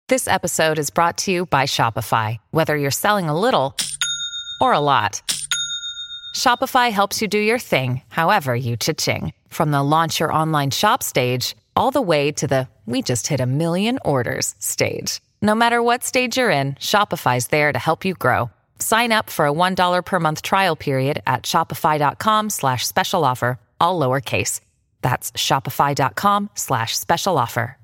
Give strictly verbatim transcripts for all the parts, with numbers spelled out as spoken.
This episode is brought to you by Shopify. Whether you're selling a little or a lot, Shopify helps you do your thing, however you cha-ching. From the launch your online shop stage, all the way to the we just hit a million orders stage. No matter what stage you're in, Shopify's there to help you grow. Sign up for a one dollar per month trial period at shopify.com slash special offer, all lowercase. That's shopify.com slash special offer.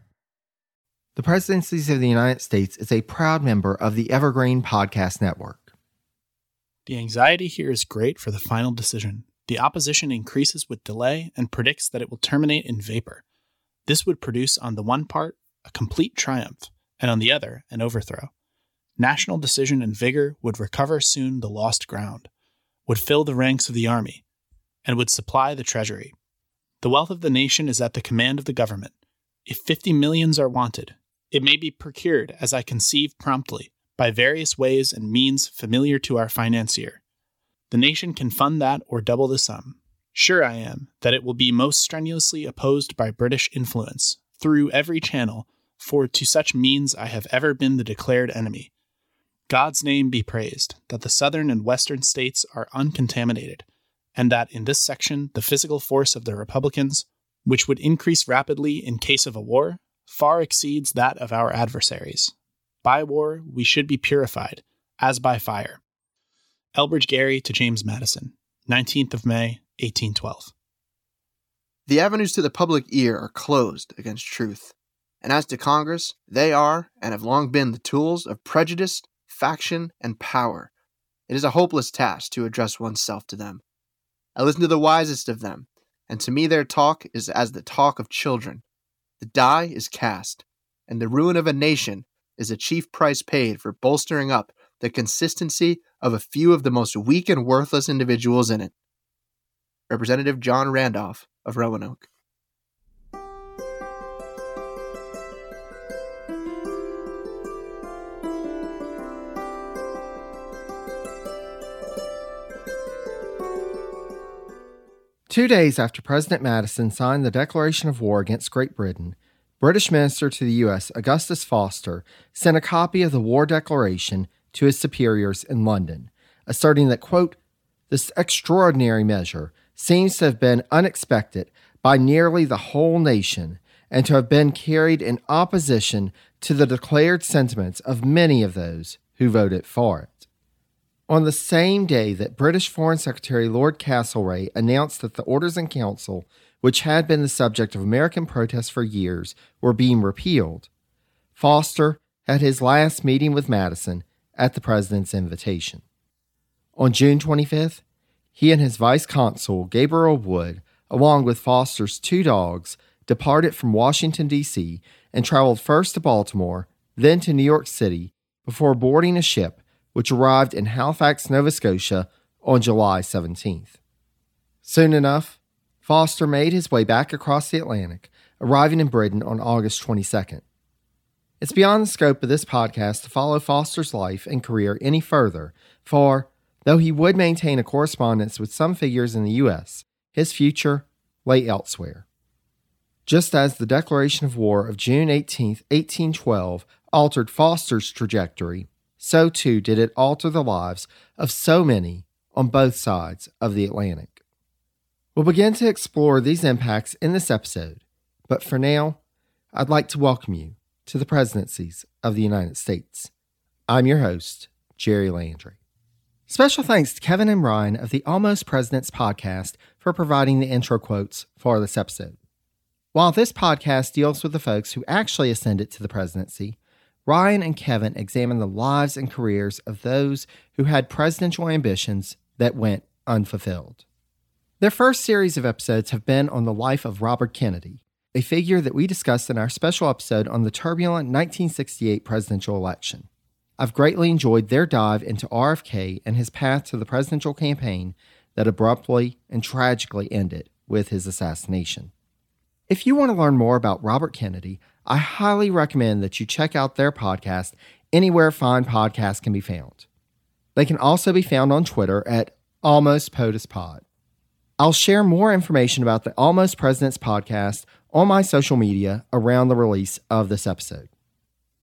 The Presidencies of the United States is a proud member of the Evergreen Podcast Network. The anxiety here is great for the final decision. The opposition increases with delay and predicts that it will terminate in vapor. This would produce on the one part a complete triumph, and on the other an overthrow. National decision and vigor would recover soon the lost ground, would fill the ranks of the army, and would supply the treasury. The wealth of the nation is at the command of the government. If fifty millions are wanted, it may be procured, as I conceive promptly, by various ways and means familiar to our financier. The nation can fund that or double the sum. Sure I am that it will be most strenuously opposed by British influence, through every channel, for to such means I have ever been the declared enemy. God's name be praised, that the southern and western states are uncontaminated, and that in this section the physical force of the Republicans, which would increase rapidly in case of a war, far exceeds that of our adversaries. By war we should be purified, as by fire. Elbridge Gerry to James Madison, nineteenth of May, eighteen twelve. The avenues to the public ear are closed against truth, and as to Congress, they are and have long been the tools of prejudice, faction, and power. It is a hopeless task to address oneself to them. I listen to the wisest of them, and to me their talk is as the talk of children. The die is cast, and the ruin of a nation is a chief price paid for bolstering up the consistency of a few of the most weak and worthless individuals in it. Representative John Randolph of Roanoke. Two days after President Madison signed the declaration of war against Great Britain, British Minister to the U S Augustus Foster sent a copy of the war declaration to his superiors in London, asserting that, quote, "This extraordinary measure seems to have been unexpected by nearly the whole nation and to have been carried in opposition to the declared sentiments of many of those who voted for it." On the same day that British Foreign Secretary Lord Castlereagh announced that the Orders in Council, which had been the subject of American protests for years, were being repealed, Foster had his last meeting with Madison at the president's invitation. On June twenty-fifth, he and his vice consul, Gabriel Wood, along with Foster's two dogs, departed from Washington, D C, and traveled first to Baltimore, then to New York City, before boarding a ship which arrived in Halifax, Nova Scotia on July seventeenth. Soon enough, Foster made his way back across the Atlantic, arriving in Britain on August twenty-second. It's beyond the scope of this podcast to follow Foster's life and career any further, for, though he would maintain a correspondence with some figures in the U S, his future lay elsewhere. Just as the declaration of war of June eighteenth, eighteen twelve altered Foster's trajectory, so too did it alter the lives of so many on both sides of the Atlantic. We'll begin to explore these impacts in this episode, but for now, I'd like to welcome you to the Presidencies of the United States. I'm your host, Jerry Landry. Special thanks to Kevin and Ryan of the Almost Presidents podcast for providing the intro quotes for this episode. While this podcast deals with the folks who actually ascended to the presidency, Ryan and Kevin examine the lives and careers of those who had presidential ambitions that went unfulfilled. Their first series of episodes have been on the life of Robert Kennedy, a figure that we discussed in our special episode on the turbulent nineteen sixty-eight presidential election. I've greatly enjoyed their dive into R F K and his path to the presidential campaign that abruptly and tragically ended with his assassination. If you want to learn more about Robert Kennedy, I highly recommend that you check out their podcast anywhere fine podcasts can be found. They can also be found on Twitter at Almost POTUS Pod. I'll share more information about the Almost Presidents podcast on my social media around the release of this episode.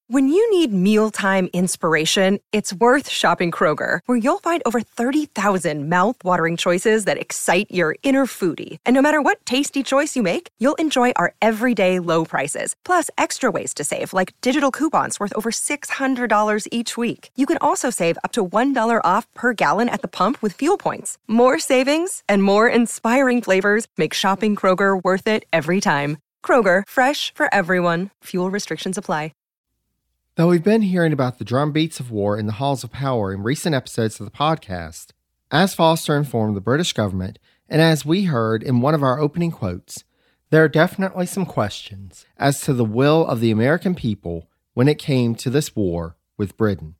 When you need mealtime inspiration, it's worth shopping Kroger, where you'll find over thirty thousand mouth-watering choices that excite your inner foodie. And no matter what tasty choice you make, you'll enjoy our everyday low prices, plus extra ways to save, like digital coupons worth over six hundred dollars each week. You can also save up to one dollar off per gallon at the pump with fuel points. More savings and more inspiring flavors make shopping Kroger worth it every time. Kroger, fresh for everyone. Fuel restrictions apply. Though we've been hearing about the drumbeats of war in the halls of power in recent episodes of the podcast, as Foster informed the British government, and as we heard in one of our opening quotes, there are definitely some questions as to the will of the American people when it came to this war with Britain.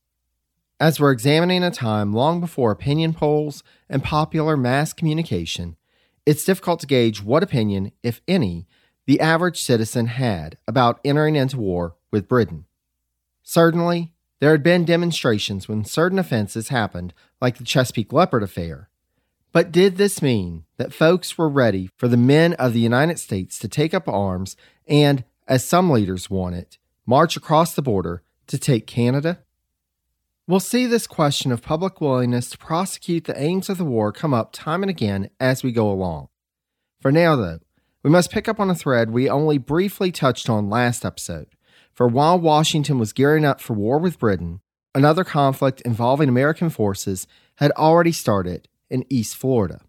As we're examining a time long before opinion polls and popular mass communication, it's difficult to gauge what opinion, if any, the average citizen had about entering into war with Britain. Certainly, there had been demonstrations when certain offenses happened, like the Chesapeake Leopard affair. But did this mean that folks were ready for the men of the United States to take up arms and, as some leaders want it, march across the border to take Canada? We'll see this question of public willingness to prosecute the aims of the war come up time and again as we go along. For now, though, we must pick up on a thread we only briefly touched on last episode. For while Washington was gearing up for war with Britain, another conflict involving American forces had already started in East Florida.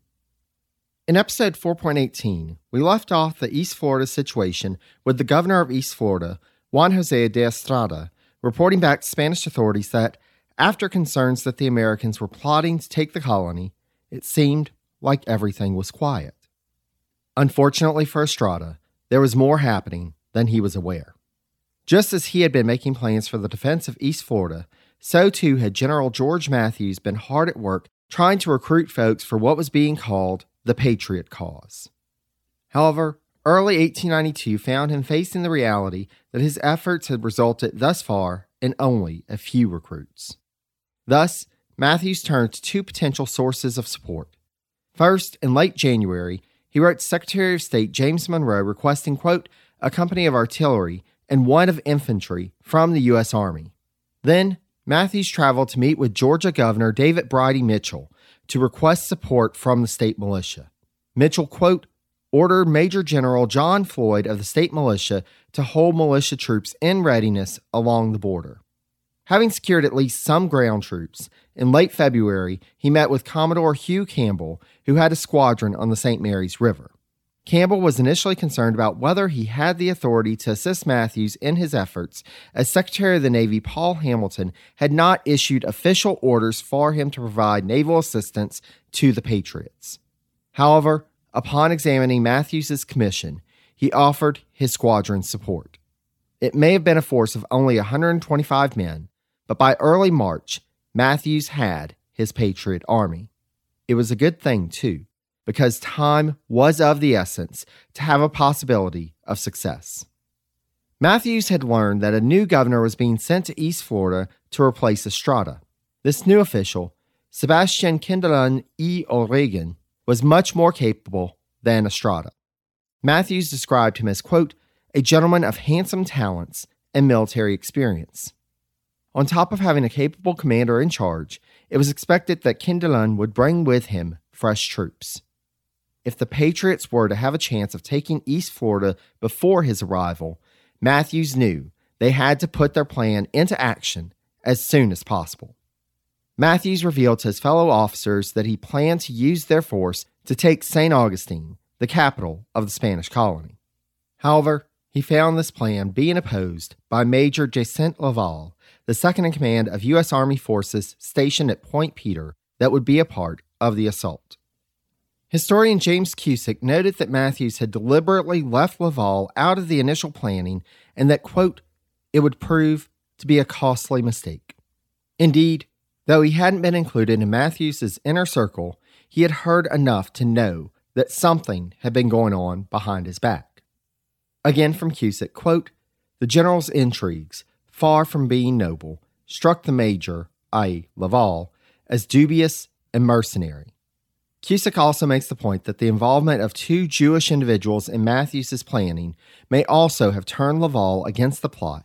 In episode four point eighteen, we left off the East Florida situation with the governor of East Florida, Juan José de Estrada, reporting back to Spanish authorities that, after concerns that the Americans were plotting to take the colony, it seemed like everything was quiet. Unfortunately for Estrada, there was more happening than he was aware. Just as he had been making plans for the defense of East Florida, so too had General George Matthews been hard at work trying to recruit folks for what was being called the Patriot Cause. However, early eighteen ninety-two found him facing the reality that his efforts had resulted thus far in only a few recruits. Thus, Matthews turned to two potential sources of support. First, in late January, he wrote to Secretary of State James Monroe requesting, quote, a company of artillery and one of infantry from the U S Army. Then, Matthews traveled to meet with Georgia Governor David Bridie Mitchell to request support from the state militia. Mitchell, quote, ordered Major General John Floyd of the state militia to hold militia troops in readiness along the border. Having secured at least some ground troops, in late February, he met with Commodore Hugh Campbell, who had a squadron on the Saint Mary's River. Campbell was initially concerned about whether he had the authority to assist Matthews in his efforts, as Secretary of the Navy Paul Hamilton had not issued official orders for him to provide naval assistance to the Patriots. However, upon examining Matthews' commission, he offered his squadron support. It may have been a force of only one hundred twenty-five men, but by early March, Matthews had his Patriot Army. It was a good thing, too, because time was of the essence to have a possibility of success. Matthews had learned that a new governor was being sent to East Florida to replace Estrada. This new official, Sebastian Kindleon y O'Regan, was much more capable than Estrada. Matthews described him as, quote, a gentleman of handsome talents and military experience. On top of having a capable commander in charge, it was expected that Kindleon would bring with him fresh troops. If the Patriots were to have a chance of taking East Florida before his arrival, Matthews knew they had to put their plan into action as soon as possible. Matthews revealed to his fellow officers that he planned to use their force to take Saint Augustine, the capital of the Spanish colony. However, he found this plan being opposed by Major Jacinth Laval, the second-in-command of U S Army forces stationed at Point Peter that would be a part of the assault. Historian James Cusick noted that Matthews had deliberately left Laval out of the initial planning and that, quote, it would prove to be a costly mistake. Indeed, though he hadn't been included in Matthews' inner circle, he had heard enough to know that something had been going on behind his back. Again from Cusick, quote, the general's intrigues, far from being noble, struck the major, that is. Laval, as dubious and mercenary. Cusick also makes the point that the involvement of two Jewish individuals in Matthews' planning may also have turned Laval against the plot,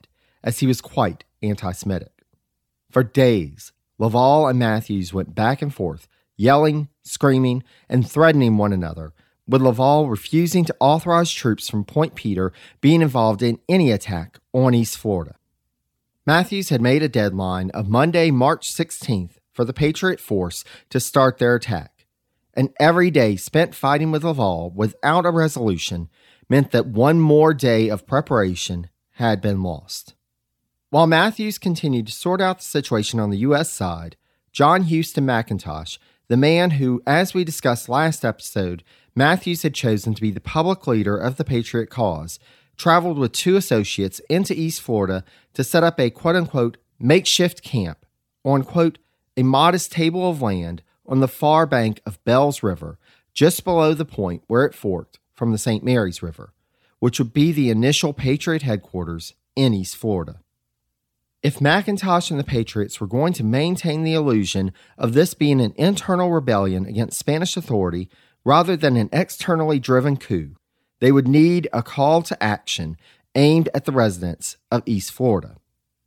as he was quite anti-Semitic. For days, Laval and Matthews went back and forth, yelling, screaming, and threatening one another, with Laval refusing to authorize troops from Point Peter being involved in any attack on East Florida. Matthews had made a deadline of Monday, March sixteenth for the Patriot force to start their attack, and every day spent fighting with Laval without a resolution meant that one more day of preparation had been lost. While Matthews continued to sort out the situation on the U S side, John Houston McIntosh, the man who, as we discussed last episode, Matthews had chosen to be the public leader of the Patriot cause, traveled with two associates into East Florida to set up a quote-unquote makeshift camp on, quote, a modest table of land on the far bank of Bells River, just below the point where it forked from the Saint Mary's River, which would be the initial Patriot headquarters in East Florida. If McIntosh and the Patriots were going to maintain the illusion of this being an internal rebellion against Spanish authority rather than an externally driven coup, they would need a call to action aimed at the residents of East Florida.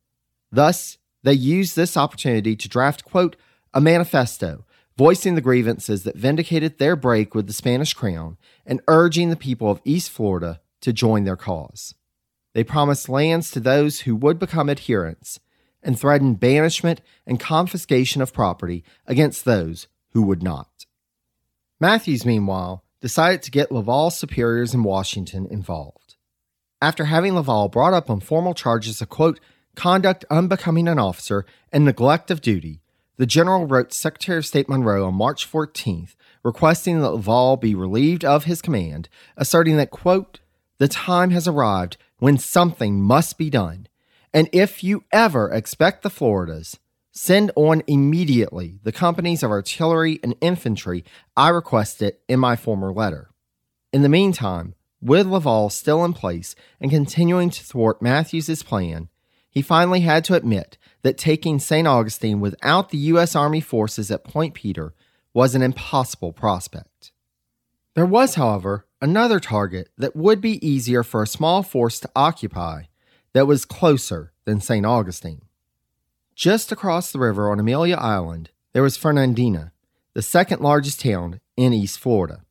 Thus, they used this opportunity to draft, quote, a manifesto voicing the grievances that vindicated their break with the Spanish crown and urging the people of East Florida to join their cause. They promised lands to those who would become adherents and threatened banishment and confiscation of property against those who would not. Matthews, meanwhile, decided to get Laval's superiors in Washington involved. After having Laval brought up on formal charges of, quote, conduct unbecoming an officer and neglect of duty, the general wrote Secretary of State Monroe on March fourteenth, requesting that Laval be relieved of his command, asserting that, quote, the time has arrived when something must be done, and if you ever expect the Floridas, send on immediately the companies of artillery and infantry I requested in my former letter. In the meantime, with Laval still in place and continuing to thwart Matthews' plan, he finally had to admit that taking Saint Augustine without the U S Army forces at Point Peter was an impossible prospect. There was, however, another target that would be easier for a small force to occupy that was closer than Saint Augustine. Just across the river on Amelia Island, there was Fernandina, the second largest town in East Florida.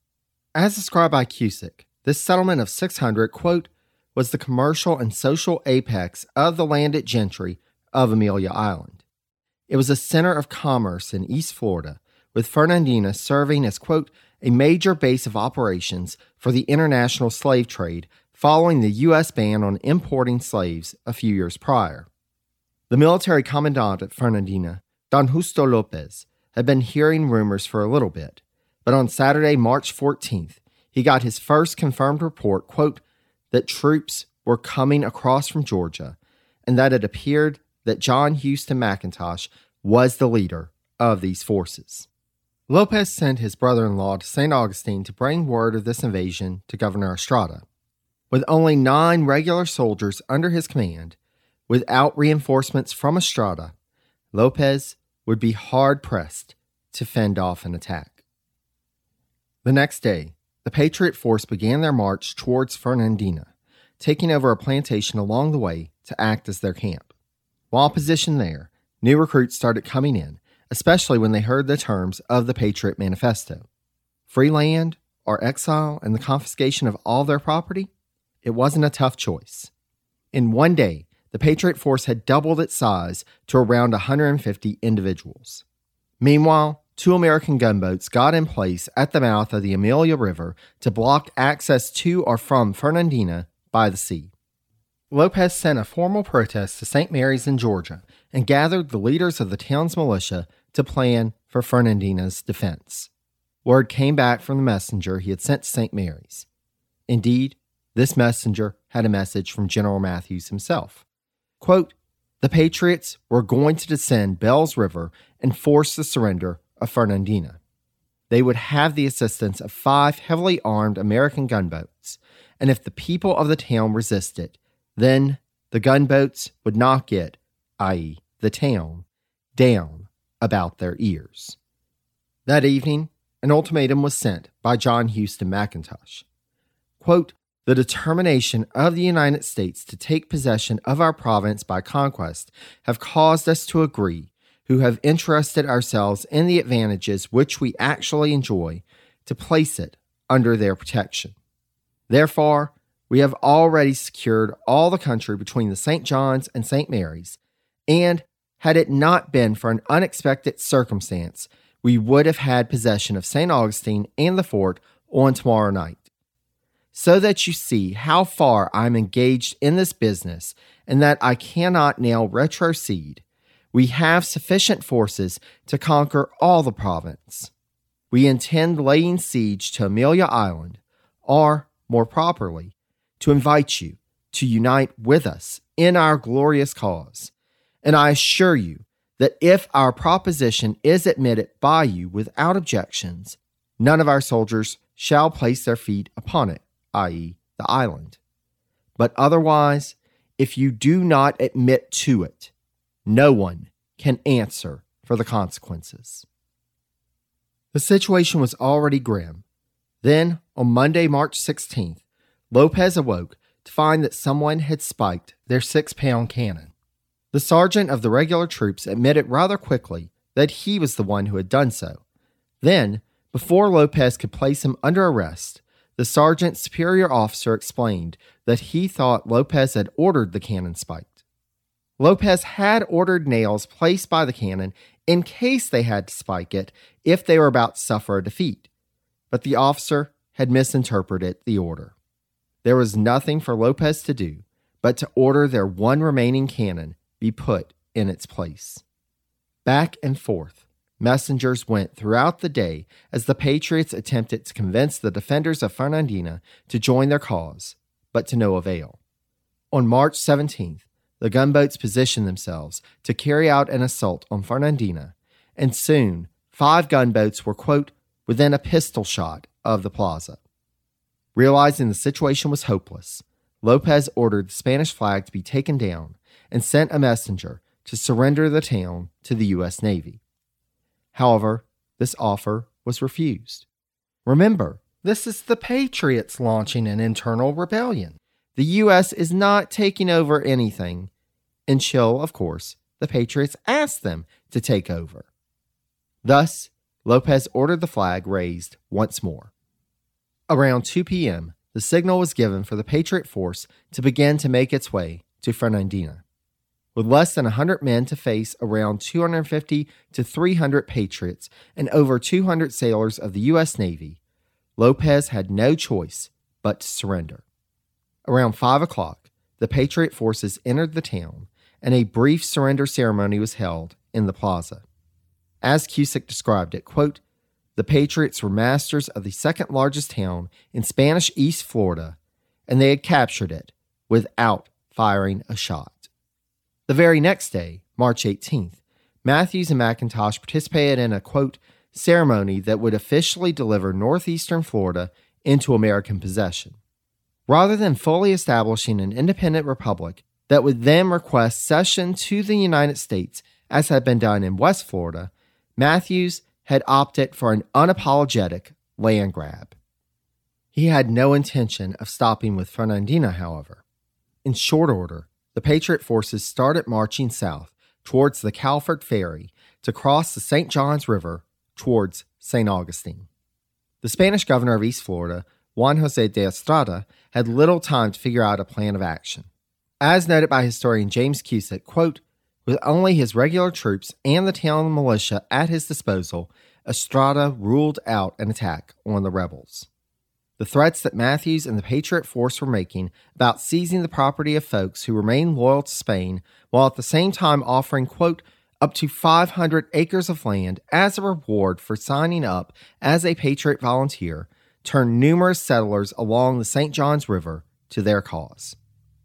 As described by Cusick, this settlement of six hundred, quote, was the commercial and social apex of the landed gentry of Amelia Island. It was a center of commerce in East Florida, with Fernandina serving as, quote, a major base of operations for the international slave trade following the U S ban on importing slaves a few years prior. The military commandant at Fernandina, Don Justo Lopez, had been hearing rumors for a little bit, but on Saturday, March fourteenth, he got his first confirmed report, quote, that troops were coming across from Georgia, and that it appeared that John Houston McIntosh was the leader of these forces. Lopez sent his brother-in-law to Saint Augustine to bring word of this invasion to Governor Estrada. With only nine regular soldiers under his command, without reinforcements from Estrada, Lopez would be hard-pressed to fend off an attack. The next day, the Patriot force began their march towards Fernandina, taking over a plantation along the way to act as their camp. While positioned there, new recruits started coming in, especially when they heard the terms of the Patriot Manifesto. Free land or exile and the confiscation of all their property? It wasn't a tough choice. In one day, the Patriot force had doubled its size to around one hundred fifty individuals. Meanwhile, two American gunboats got in place at the mouth of the Amelia River to block access to or from Fernandina by the sea. Lopez sent a formal protest to Saint Mary's in Georgia and gathered the leaders of the town's militia to plan for Fernandina's defense. Word came back from the messenger he had sent to Saint Mary's. Indeed, this messenger had a message from General Matthews himself. Quote, the Patriots were going to descend Bells River and force the surrender of Fernandina. They would have the assistance of five heavily armed American gunboats, and if the people of the town resisted, then the gunboats would not get, that is, the town, down about their ears. That evening, an ultimatum was sent by John Houston McIntosh. Quote, The determination of the United States to take possession of our province by conquest have caused us to agree, who have interested ourselves in the advantages which we actually enjoy, to place it under their protection. Therefore, we have already secured all the country between the Saint John's and Saint Mary's, and had it not been for an unexpected circumstance, we would have had possession of Saint Augustine and the fort on tomorrow night. So that you see how far I am engaged in this business, and that I cannot now retrocede, we have sufficient forces to conquer all the province. We intend laying siege to Amelia Island, or, more properly, to invite you to unite with us in our glorious cause. And I assure you that if our proposition is admitted by you without objections, none of our soldiers shall place their feet upon it, that is, the island. But otherwise, if you do not admit to it, no one can answer for the consequences. The situation was already grim. Then, on Monday, March sixteenth, Lopez awoke to find that someone had spiked their six-pound cannon. The sergeant of the regular troops admitted rather quickly that he was the one who had done so. Then, before Lopez could place him under arrest, the sergeant's superior officer explained that he thought Lopez had ordered the cannon spiked. Lopez had ordered nails placed by the cannon in case they had to spike it if they were about to suffer a defeat, but the officer had misinterpreted the order. There was nothing for Lopez to do but to order their one remaining cannon be put in its place. Back and forth, messengers went throughout the day as the Patriots attempted to convince the defenders of Fernandina to join their cause, but to no avail. On March seventeenth, the gunboats positioned themselves to carry out an assault on Fernandina, and soon five gunboats were, quote, within a pistol shot of the plaza. Realizing the situation was hopeless, Lopez ordered the Spanish flag to be taken down and sent a messenger to surrender the town to the U S Navy. However, this offer was refused. Remember, this is the Patriots launching an internal rebellion. The U S is not taking over anything until, of course, the Patriots ask them to take over. Thus, Lopez ordered the flag raised once more. Around two p.m., the signal was given for the Patriot force to begin to make its way to Fernandina. With less than one hundred men to face around two hundred fifty to three hundred Patriots and over two hundred sailors of the U S Navy, Lopez had no choice but to surrender. Around five o'clock, the Patriot forces entered the town, and a brief surrender ceremony was held in the plaza. As Cusick described it, quote, the Patriots were masters of the second largest town in Spanish East Florida, and they had captured it without firing a shot. The very next day, March eighteenth, Matthews and McIntosh participated in a, quote, ceremony that would officially deliver northeastern Florida into American possession. Rather than fully establishing an independent republic that would then request cession to the United States, as had been done in West Florida, Matthews had opted for an unapologetic land grab. He had no intention of stopping with Fernandina, however. In short order, the Patriot forces started marching south towards the Calford Ferry to cross the Saint Johns River towards Saint Augustine. The Spanish governor of East Florida, Juan José de Estrada, had little time to figure out a plan of action. As noted by historian James Cusick, quote, with only his regular troops and the town militia at his disposal, Estrada ruled out an attack on the rebels. The threats that Matthews and the Patriot force were making about seizing the property of folks who remained loyal to Spain, while at the same time offering, quote, up to five hundred acres of land as a reward for signing up as a Patriot volunteer, turned numerous settlers along the Saint Johns River to their cause.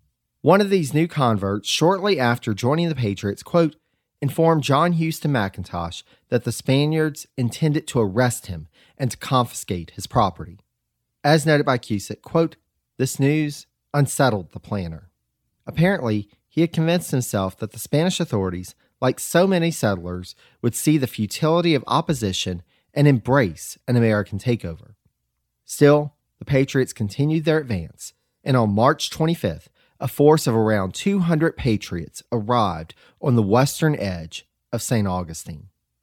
One of these new converts, shortly after joining the Patriots, quote, informed John Houston McIntosh that the Spaniards intended to arrest him and to confiscate his property. As noted by Cusick, quote, this news unsettled the planner. Apparently, he had convinced himself that the Spanish authorities, like so many settlers, would see the futility of opposition and embrace an American takeover. Still, the Patriots continued their advance, and on March twenty-fifth, a force of around two hundred patriots arrived on the western edge of Saint Augustine.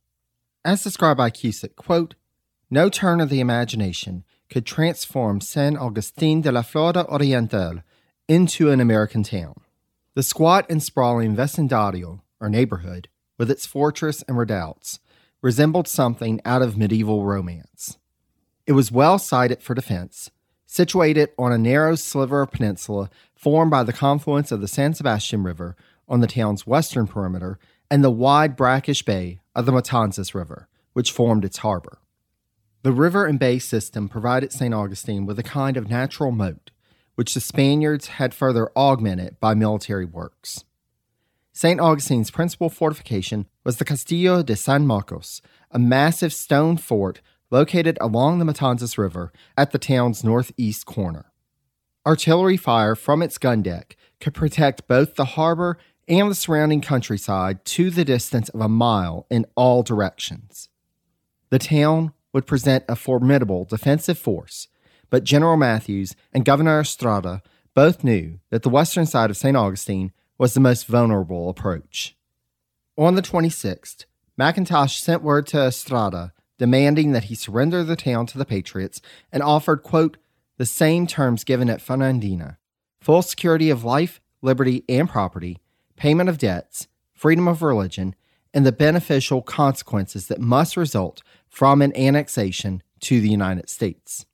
As described by Cusick, quote, "No turn of the imagination could transform Saint Augustin de la Florida Oriental into an American town. The squat and sprawling vecindario, or neighborhood, with its fortress and redoubts, resembled something out of medieval romance. It was well sited for defense, situated on a narrow sliver of peninsula formed by the confluence of the San Sebastian River on the town's western perimeter and the wide brackish bay of the Matanzas River, which formed its harbor. The river and bay system provided Saint Augustine with a kind of natural moat, which the Spaniards had further augmented by military works. Saint Augustine's principal fortification was the Castillo de San Marcos, a massive stone fort located along the Matanzas River at the town's northeast corner. Artillery fire from its gun deck could protect both the harbor and the surrounding countryside to the distance of a mile in all directions. The town would present a formidable defensive force, but General Matthews and Governor Estrada both knew that the western side of Saint Augustine was the most vulnerable approach. On the twenty-sixth, McIntosh sent word to Estrada demanding that he surrender the town to the Patriots and offered, quote, the same terms given at Fernandina: full security of life, liberty, and property, payment of debts, freedom of religion, and the beneficial consequences that must result from an annexation to the United States.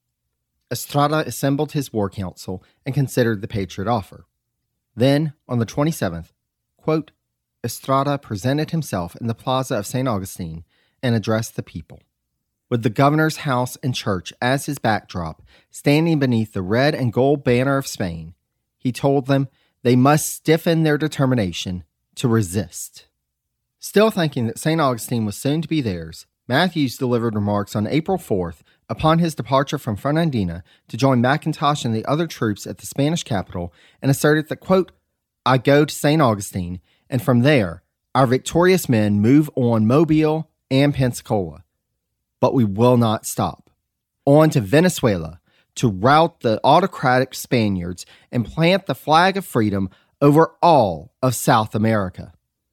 Estrada assembled his war council and considered the Patriot offer. Then, on the twenty-seventh, quote, Estrada presented himself in the plaza of Saint Augustine and addressed the people. With the governor's house and church as his backdrop, standing beneath the red and gold banner of Spain, he told them they must stiffen their determination to resist. Still thinking that Saint Augustine was soon to be theirs, Matthews delivered remarks on April fourth upon his departure from Fernandina to join McIntosh and the other troops at the Spanish capital and asserted that, quote, I go to Saint Augustine, and from there, our victorious men move on Mobile and Pensacola. But we will not stop. On to Venezuela to rout the autocratic Spaniards and plant the flag of freedom over all of South America.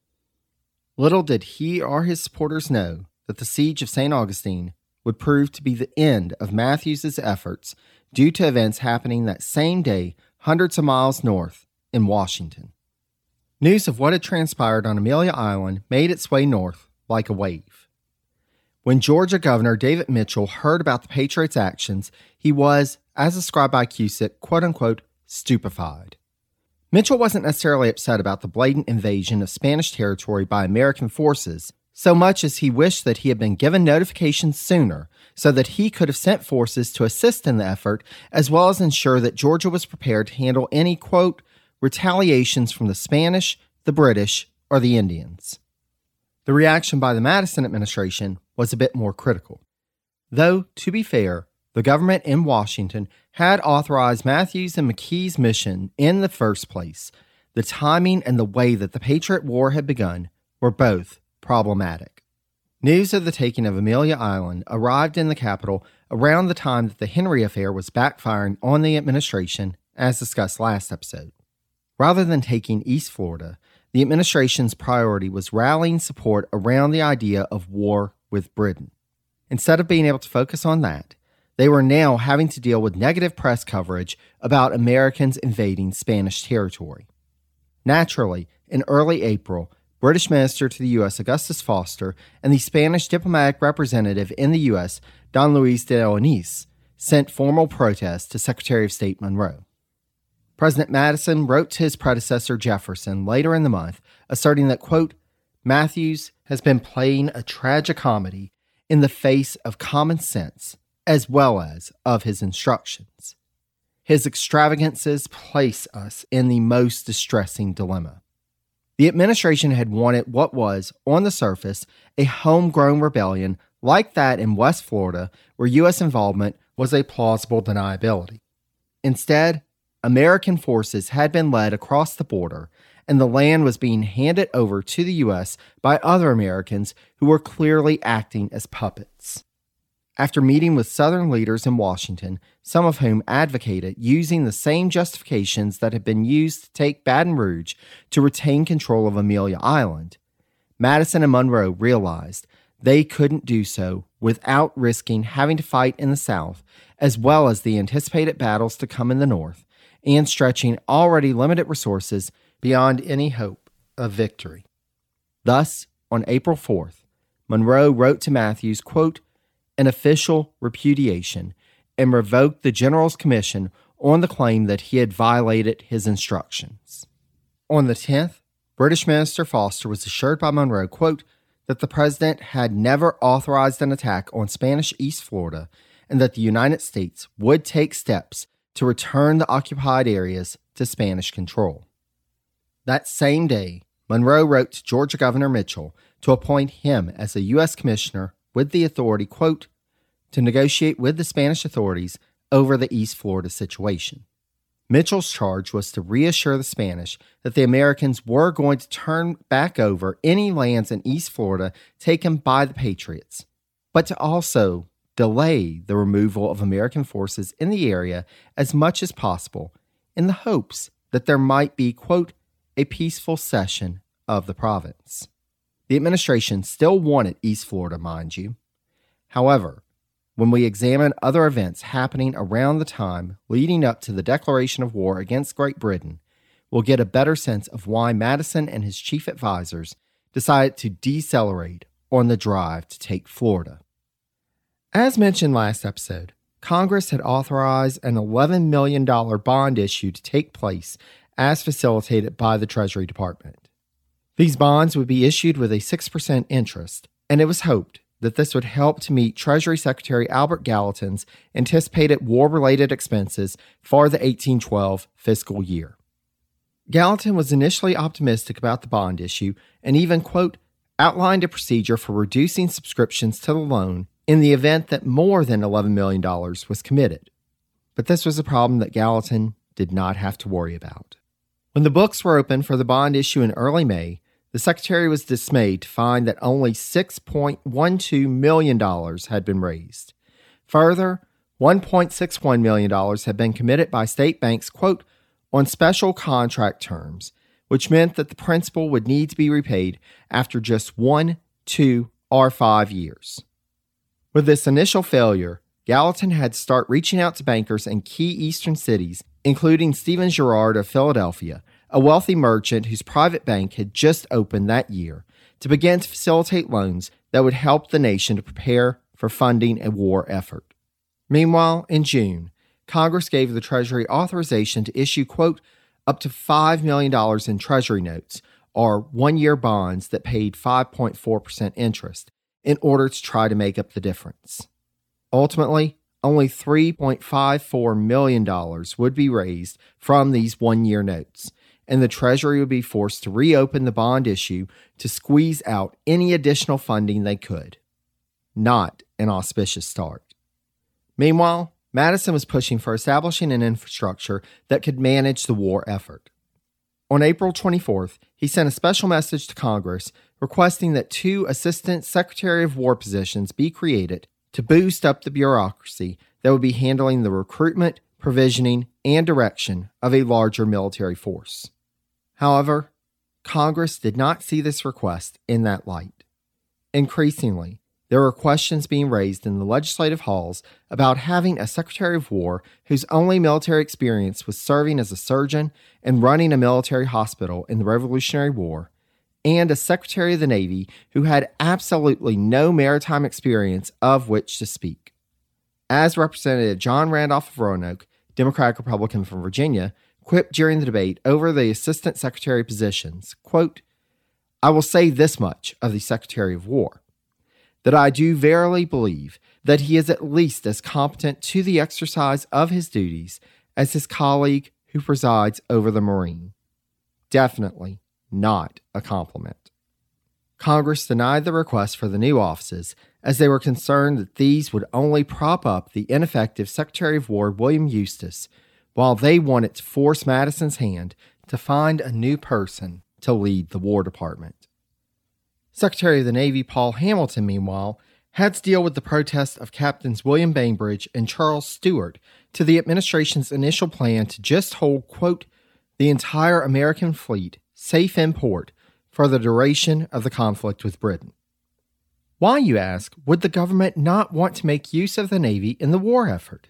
Little did he or his supporters know that the siege of Saint Augustine would prove to be the end of Matthews's efforts due to events happening that same day hundreds of miles north in Washington. News of what had transpired on Amelia Island made its way north like a wave. When Georgia Governor David Mitchell heard about the Patriots' actions, he was, as described by Cusick, quote-unquote, stupefied. Mitchell wasn't necessarily upset about the blatant invasion of Spanish territory by American forces, so much as he wished that he had been given notification sooner so that he could have sent forces to assist in the effort, as well as ensure that Georgia was prepared to handle any, quote, retaliations from the Spanish, the British, or the Indians. The reaction by the Madison administration was a bit more critical. Though, to be fair, the government in Washington had authorized Matthews and McKee's mission in the first place, the timing and the way that the Patriot War had begun were both problematic. News of the taking of Amelia Island arrived in the capital around the time that the Henry affair was backfiring on the administration, as discussed last episode. Rather than taking East Florida, the administration's priority was rallying support around the idea of war with Britain. Instead of being able to focus on that, they were now having to deal with negative press coverage about Americans invading Spanish territory. Naturally, in early April, British Minister to the U S Augustus Foster and the Spanish diplomatic representative in the U S, Don Luis de Leonis, sent formal protests to Secretary of State Monroe. President Madison wrote to his predecessor Jefferson later in the month, asserting that, quote, Matthews has been playing a tragicomedy in the face of common sense as well as of his instructions. His extravagances place us in the most distressing dilemma. The administration had wanted what was, on the surface, a homegrown rebellion like that in West Florida, where U S involvement was a plausible deniability. Instead, American forces had been led across the border, and the land was being handed over to the U S by other Americans who were clearly acting as puppets. After meeting with Southern leaders in Washington, some of whom advocated using the same justifications that had been used to take Baton Rouge to retain control of Amelia Island, Madison and Monroe realized they couldn't do so without risking having to fight in the South, as well as the anticipated battles to come in the North, and stretching already limited resources beyond any hope of victory. Thus, on April fourth, Monroe wrote to Matthews, quote, an official repudiation, and revoked the general's commission on the claim that he had violated his instructions. On the tenth, British Minister Foster was assured by Monroe, quote, that the president had never authorized an attack on Spanish East Florida and that the United States would take steps to return the occupied areas to Spanish control. That same day, Monroe wrote to Georgia Governor Mitchell to appoint him as a U S commissioner with the authority, quote, to negotiate with the Spanish authorities over the East Florida situation. Mitchell's charge was to reassure the Spanish that the Americans were going to turn back over any lands in East Florida taken by the Patriots, but to also delay the removal of American forces in the area as much as possible in the hopes that there might be, quote, a peaceful cession of the province. The administration still wanted East Florida, mind you. However, when we examine other events happening around the time leading up to the declaration of war against Great Britain, we'll get a better sense of why Madison and his chief advisors decided to decelerate on the drive to take Florida. As mentioned last episode, Congress had authorized an eleven million dollars bond issue to take place as facilitated by the Treasury Department. These bonds would be issued with a six percent interest, and it was hoped that this would help to meet Treasury Secretary Albert Gallatin's anticipated war-related expenses for the eighteen twelve fiscal year. Gallatin was initially optimistic about the bond issue and even, quote, outlined a procedure for reducing subscriptions to the loan in the event that more than eleven million dollars was committed. But this was a problem that Gallatin did not have to worry about. When the books were opened for the bond issue in early May, the Secretary was dismayed to find that only six point one two million dollars had been raised. Further, one point six one million dollars had been committed by state banks, quote, on special contract terms, which meant that the principal would need to be repaid after just one, two, or five years. With this initial failure, Gallatin had to start reaching out to bankers in key eastern cities, including Stephen Girard of Philadelphia, a wealthy merchant whose private bank had just opened that year, to begin to facilitate loans that would help the nation to prepare for funding a war effort. Meanwhile, in June, Congress gave the Treasury authorization to issue, quote, up to five million dollars in Treasury notes, or one-year bonds that paid five point four percent interest, in order to try to make up the difference. Ultimately, only three point five four million dollars would be raised from these one-year notes, and the Treasury would be forced to reopen the bond issue to squeeze out any additional funding they could. Not an auspicious start. Meanwhile, Madison was pushing for establishing an infrastructure that could manage the war effort. On April twenty-fourth, he sent a special message to Congress requesting that two Assistant Secretary of War positions be created to boost up the bureaucracy that would be handling the recruitment, provisioning, and direction of a larger military force. However, Congress did not see this request in that light. Increasingly, there were questions being raised in the legislative halls about having a Secretary of War whose only military experience was serving as a surgeon and running a military hospital in the Revolutionary War, and a Secretary of the Navy who had absolutely no maritime experience of which to speak. As Representative John Randolph of Roanoke, Democratic Republican from Virginia, quipped during the debate over the Assistant Secretary positions, quote, I will say this much of the Secretary of War, that I do verily believe that he is at least as competent to the exercise of his duties as his colleague who presides over the Marine. Definitely not a compliment. Congress denied the request for the new offices as they were concerned that these would only prop up the ineffective Secretary of War William Eustis, while they wanted to force Madison's hand to find a new person to lead the War Department. Secretary of the Navy Paul Hamilton, meanwhile, had to deal with the protest of Captains William Bainbridge and Charles Stewart to the administration's initial plan to just hold, quote, the entire American fleet safe in port for the duration of the conflict with Britain. Why, you ask, would the government not want to make use of the Navy in the war effort?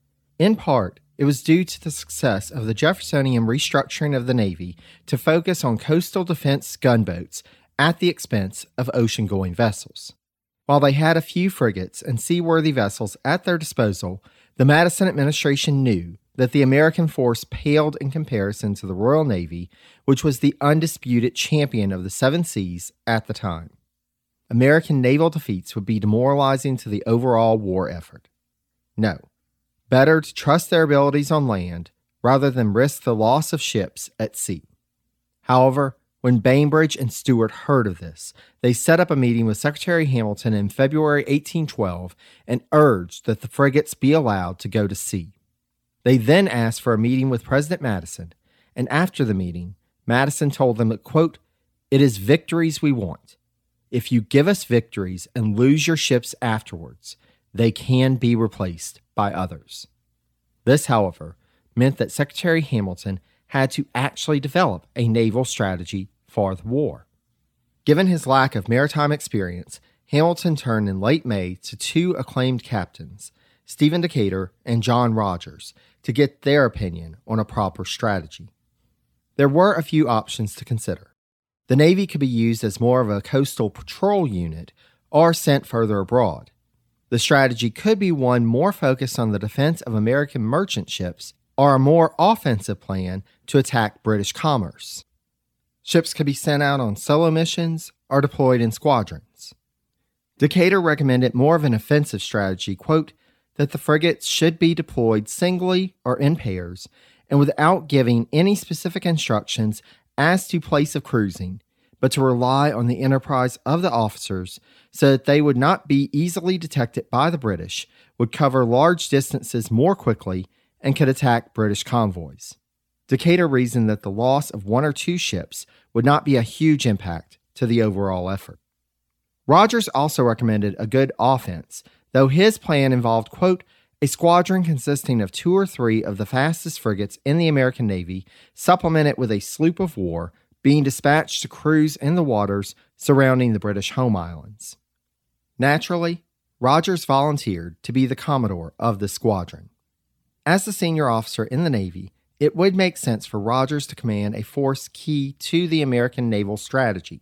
In part, it was due to the success of the Jeffersonian restructuring of the Navy to focus on coastal defense gunboats at the expense of ocean-going vessels. While they had a few frigates and seaworthy vessels at their disposal, the Madison administration knew that the American force paled in comparison to the Royal Navy, which was the undisputed champion of the seven seas at the time. American naval defeats would be demoralizing to the overall war effort. No, better to trust their abilities on land rather than risk the loss of ships at sea. However, when Bainbridge and Stewart heard of this, they set up a meeting with Secretary Hamilton in February eighteen twelve and urged that the frigates be allowed to go to sea. They then asked for a meeting with President Madison, and after the meeting, Madison told them that, quote, it is victories we want. If you give us victories and lose your ships afterwards, they can be replaced by others. This, however, meant that Secretary Hamilton had to actually develop a naval strategy for the war. Given his lack of maritime experience, Hamilton turned in late May to two acclaimed captains, Stephen Decatur and John Rodgers, to get their opinion on a proper strategy. There were a few options to consider. The Navy could be used as more of a coastal patrol unit or sent further abroad. The strategy could be one more focused on the defense of American merchant ships or a more offensive plan to attack British commerce. Ships could be sent out on solo missions or deployed in squadrons. Decatur recommended more of an offensive strategy, quote, that the frigates should be deployed singly or in pairs and without giving any specific instructions as to place of cruising, but to rely on the enterprise of the officers so that they would not be easily detected by the British, would cover large distances more quickly, and could attack British convoys. Decatur reasoned that the loss of one or two ships would not be a huge impact to the overall effort. Rodgers also recommended a good offense, though his plan involved, quote, a squadron consisting of two or three of the fastest frigates in the American Navy, supplemented with a sloop of war, being dispatched to cruise in the waters surrounding the British home islands. Naturally, Rodgers volunteered to be the commodore of the squadron. As the senior officer in the Navy, it would make sense for Rodgers to command a force key to the American naval strategy.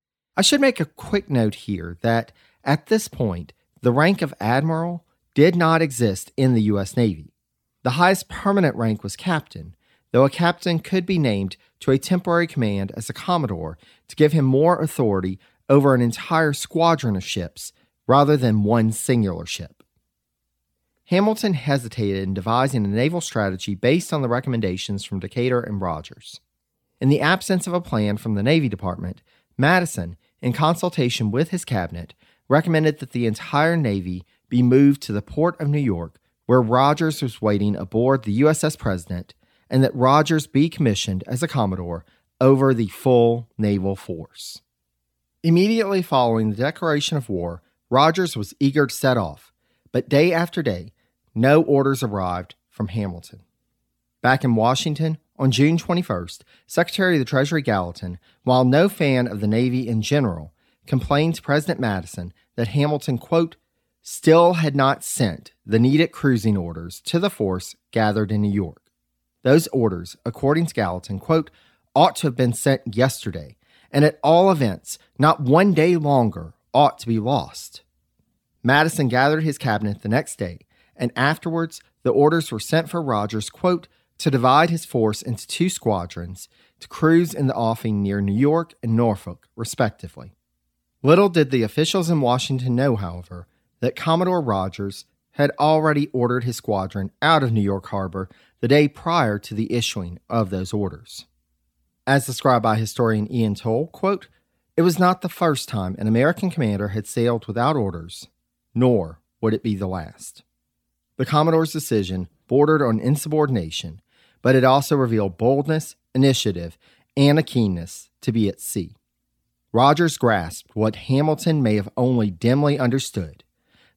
I should make a quick note here that, at this point, the rank of admiral did not exist in the U S Navy. The highest permanent rank was captain, though a captain could be named to a temporary command as a commodore to give him more authority over an entire squadron of ships rather than one singular ship. Hamilton hesitated in devising a naval strategy based on the recommendations from Decatur and Rodgers. In the absence of a plan from the Navy Department, Madison, in consultation with his cabinet, recommended that the entire Navy be moved to the port of New York, where Rodgers was waiting aboard the U S S President, and that Rodgers be commissioned as a commodore over the full naval force. Immediately following the declaration of war, Rodgers was eager to set off, but day after day, no orders arrived from Hamilton. Back in Washington, on June twenty-first, Secretary of the Treasury Gallatin, while no fan of the Navy in general, complained to President Madison that Hamilton, quote, still had not sent the needed cruising orders to the force gathered in New York. Those orders, according to Gallatin, quote, ought to have been sent yesterday, and at all events, not one day longer ought to be lost. Madison gathered his cabinet the next day, and afterwards the orders were sent for Rodgers, quote, to divide his force into two squadrons to cruise in the offing near New York and Norfolk, respectively. Little did the officials in Washington know, however, that Commodore Rodgers had already ordered his squadron out of New York Harbor the day prior to the issuing of those orders. As described by historian Ian Toll, quote, it was not the first time an American commander had sailed without orders, nor would it be the last. The Commodore's decision bordered on insubordination, but it also revealed boldness, initiative, and a keenness to be at sea. Rodgers grasped what Hamilton may have only dimly understood,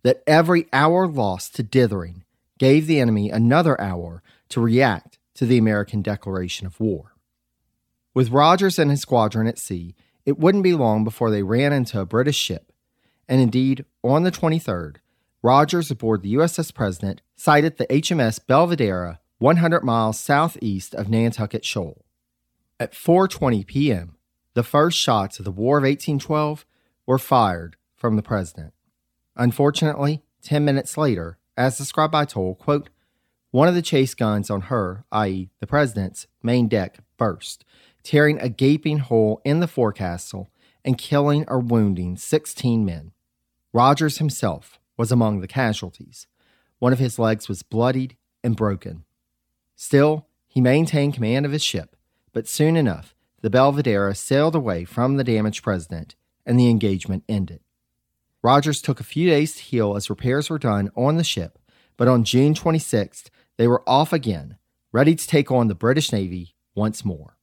that every hour lost to dithering gave the enemy another hour to react to the American declaration of war. With Rodgers and his squadron at sea, it wouldn't be long before they ran into a British ship, and indeed, on the twenty-third, Rodgers aboard the U S S President sighted the H M S Belvidera one hundred miles southeast of Nantucket Shoal. At four twenty p.m., the first shots of the War of eighteen twelve were fired from the President. Unfortunately, ten minutes later, as described by Toll, quote, one of the chase guns on her, that is the President's, main deck burst, tearing a gaping hole in the forecastle and killing or wounding sixteen men. Rodgers himself was among the casualties. One of his legs was bloodied and broken. Still, he maintained command of his ship, but soon enough, the Belvidera sailed away from the damaged President, and the engagement ended. Rodgers took a few days to heal as repairs were done on the ship, but on June twenty-sixth, they were off again, ready to take on the British Navy once more.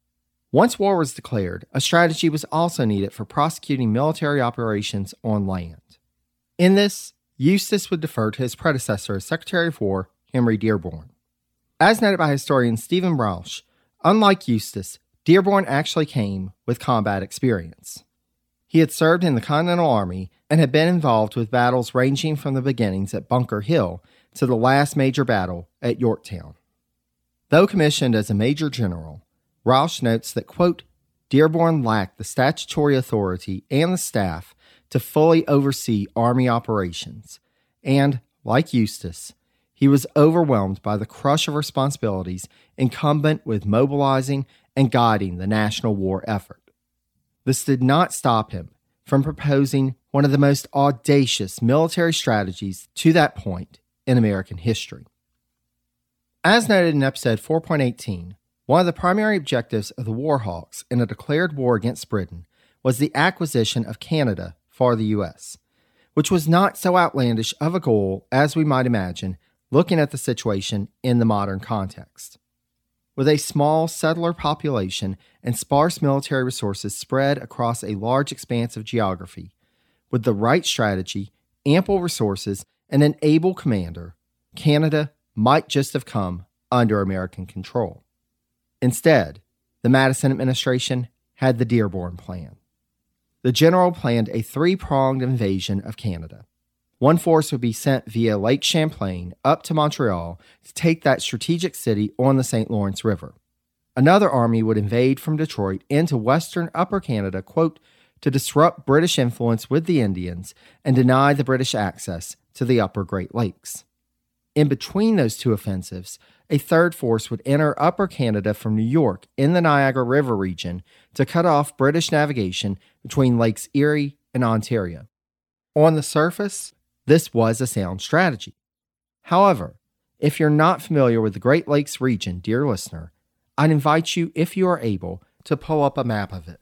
Once war was declared, a strategy was also needed for prosecuting military operations on land. In this, Eustis would defer to his predecessor as Secretary of War, Henry Dearborn. As noted by historian Stephen Rausch, unlike Eustis, Dearborn actually came with combat experience. He had served in the Continental Army and had been involved with battles ranging from the beginnings at Bunker Hill to the last major battle at Yorktown. Though commissioned as a major general, Rausch notes that, quote, Dearborn lacked the statutory authority and the staff to fully oversee Army operations, and, like Eustis, he was overwhelmed by the crush of responsibilities incumbent with mobilizing and guiding the national war effort. This did not stop him from proposing one of the most audacious military strategies to that point in American history. As noted in episode four point eighteen, one of the primary objectives of the Warhawks in a declared war against Britain was the acquisition of Canada for the U S, which was not so outlandish of a goal as we might imagine looking at the situation in the modern context. With a small settler population and sparse military resources spread across a large expanse of geography, with the right strategy, ample resources, and an able commander, Canada might just have come under American control. Instead, the Madison administration had the Dearborn Plan. The general planned a three-pronged invasion of Canada. One force would be sent via Lake Champlain up to Montreal to take that strategic city on the Saint Lawrence River. Another army would invade from Detroit into western Upper Canada, quote, to disrupt British influence with the Indians and deny the British access to the Upper Great Lakes. In between those two offensives, a third force would enter Upper Canada from New York in the Niagara River region to cut off British navigation between Lakes Erie and Ontario. On the surface, this was a sound strategy. However, if you're not familiar with the Great Lakes region, dear listener, I'd invite you, if you are able, to pull up a map of it.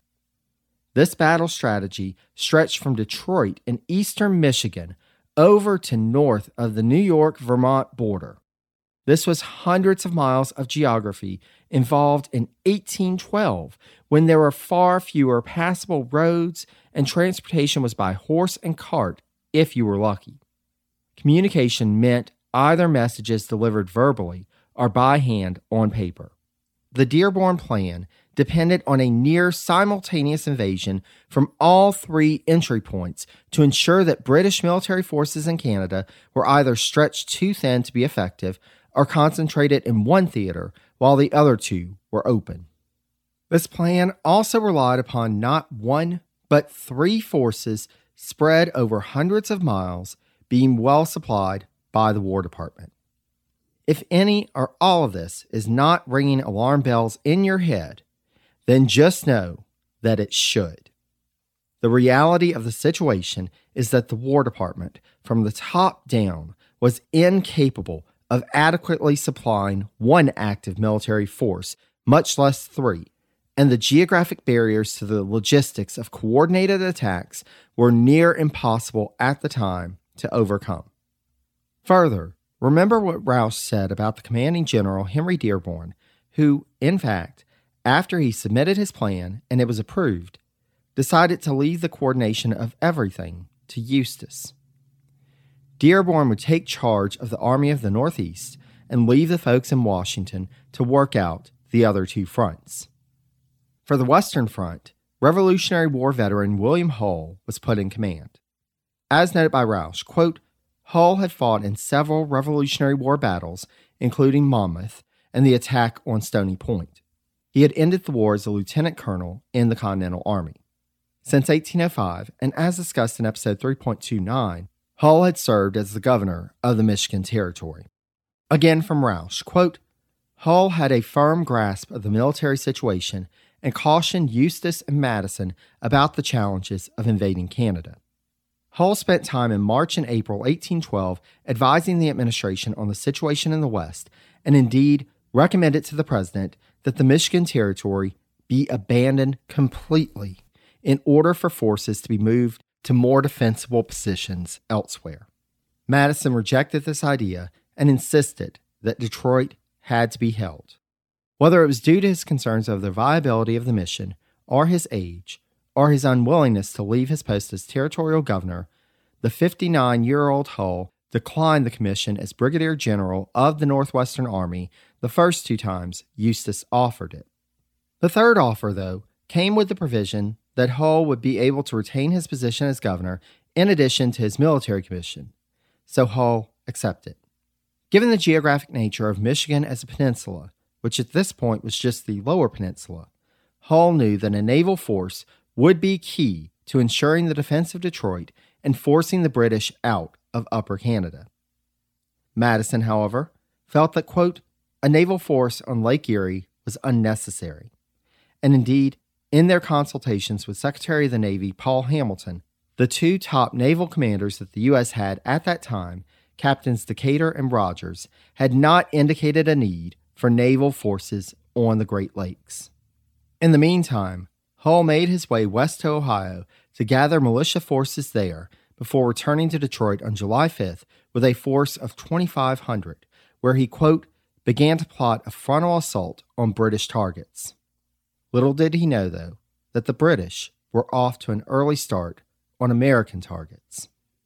This battle strategy stretched from Detroit in eastern Michigan over to north of the New York-Vermont border. This was hundreds of miles of geography involved in eighteen twelve, when there were far fewer passable roads and transportation was by horse and cart if you were lucky. Communication meant either messages delivered verbally or by hand on paper. The Dearborn Plan depended on a near simultaneous invasion from all three entry points to ensure that British military forces in Canada were either stretched too thin to be effective or concentrated in one theater while the other two were open. This plan also relied upon not one, but three forces spread over hundreds of miles being well supplied by the War Department. If any or all of this is not ringing alarm bells in your head, then just know that it should. The reality of the situation is that the War Department, from the top down, was incapable of adequately supplying one active military force, much less three, and the geographic barriers to the logistics of coordinated attacks were near impossible at the time to overcome. Further, remember what Rausch said about the commanding general Henry Dearborn, who, in fact, after he submitted his plan and it was approved, decided to leave the coordination of everything to Eustis. Dearborn would take charge of the Army of the Northeast and leave the folks in Washington to work out the other two fronts. For the Western Front, Revolutionary War veteran William Hull was put in command. As noted by Rausch, quote, Hull had fought in several Revolutionary War battles, including Monmouth and the attack on Stony Point. He had ended the war as a lieutenant colonel in the Continental Army. Since eighteen oh five, and as discussed in episode three point two nine, Hull had served as the governor of the Michigan Territory. Again from Rausch, quote, Hull had a firm grasp of the military situation and cautioned Eustis and Madison about the challenges of invading Canada. Hull spent time in March and April eighteen twelve advising the administration on the situation in the West, and indeed recommended to the president that the Michigan Territory be abandoned completely in order for forces to be moved to more defensible positions elsewhere. Madison rejected this idea and insisted that Detroit had to be held. Whether it was due to his concerns over the viability of the mission, or his age, or his unwillingness to leave his post as territorial governor, the fifty-nine-year-old Hull declined the commission as Brigadier General of the Northwestern Army the first two times Eustis offered it. The third offer, though, came with the provision that Hull would be able to retain his position as governor in addition to his military commission, so Hull accepted. Given the geographic nature of Michigan as a peninsula, which at this point was just the lower peninsula, Hull knew that a naval force would be key to ensuring the defense of Detroit and forcing the British out of Upper Canada. Madison, however, felt that, quote, a naval force on Lake Erie was unnecessary. And indeed, in their consultations with Secretary of the Navy Paul Hamilton, the two top naval commanders that the U S had at that time, Captains Decatur and Rogers, had not indicated a need for naval forces on the Great Lakes. In the meantime, Hull made his way west to Ohio to gather militia forces there before returning to Detroit on July fifth with a force of twenty-five hundred, where he, quote, began to plot a frontal assault on British targets. Little did he know, though, that the British were off to an early start on American targets.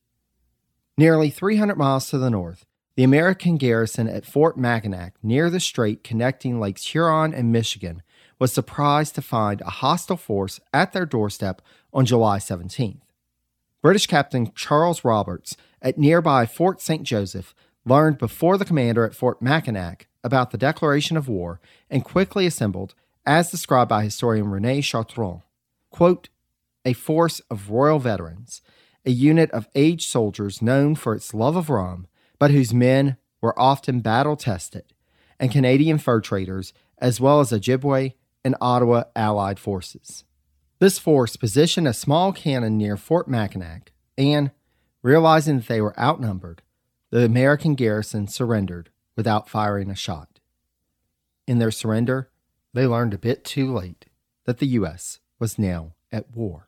Nearly three hundred miles to the north, the American garrison at Fort Mackinac, near the strait connecting Lakes Huron and Michigan, was surprised to find a hostile force at their doorstep on July seventeenth. British Captain Charles Roberts at nearby Fort Saint Joseph learned before the commander at Fort Mackinac about the declaration of war and quickly assembled, as described by historian René Chartrand, quote, a force of royal veterans, a unit of aged soldiers known for its love of rum, but whose men were often battle-tested, and Canadian fur traders, as well as Ojibwe and Ottawa allied forces. This force positioned a small cannon near Fort Mackinac, and, realizing that they were outnumbered, the American garrison surrendered without firing a shot. In their surrender, they learned a bit too late that the U S was now at war.